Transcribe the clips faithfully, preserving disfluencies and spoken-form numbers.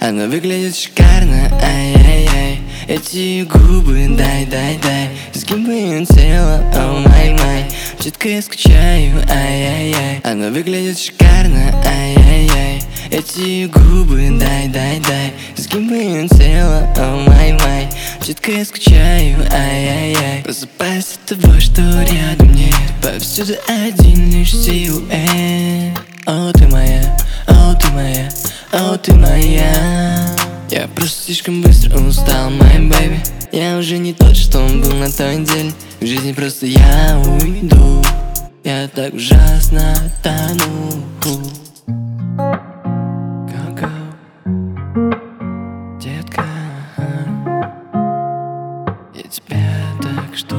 Она выглядит шикарно, ай-яй-яй. Эти губы, дай-дай-дай. С кем бы ее тело, о май-май. Чутко я скучаю, ай-яй-яй. Она выглядит шикарно, ай-яй-яй. Эти губы, дай-дай-дай. С кем бы ее тело, о май-май. Чутко я скучаю, ай-яй-яй. Просыпаюсь от того, что рядом нет. Повсюду один лишь силуэт. О, ты моя, о, ты моя, о, ты моя. Я просто слишком быстро устал, my baby. Я уже не тот, что он был на той неделе. В жизни просто я уйду. Я так ужасно тону. Go-go, детка, я тебя так жду.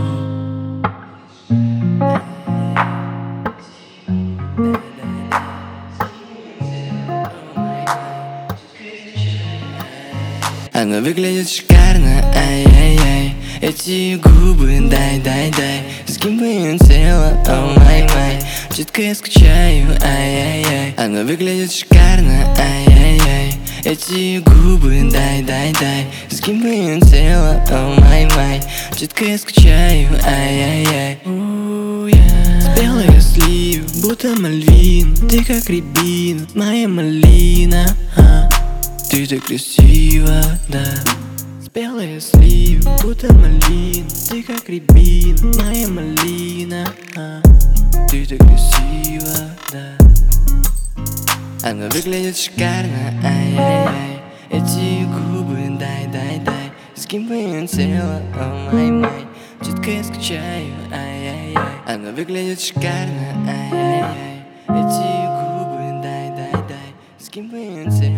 Она выглядит шикарно, ай-яй-яй. Эти губы, дай-дай-дай. С кем бы ее тело, о май-май. Чутко я скучаю, ай-яй-яй. Она выглядит шикарно, ай-яй-яй. Эти губы, дай-дай-дай. С кем бы ее тело, о май-май. Чутко я скучаю, ай-яй-яй. Спелая слив, будто мальвин. Ты как рябина, моя малина. Ты так красива, да. Спелая слив, будто малин. Ты как рябин, моя малина. Ты так красива, да. Она выглядит шикарно, ай-яй-яй. Эти губы, дай-дай-дай. С кем бы ее тело, о май-май. Чутко я скучаю, ай-яй-яй. Она выглядит шикарно, ай-яй-яй. Эти губы, дай-дай-дай. С кем бы ее тело.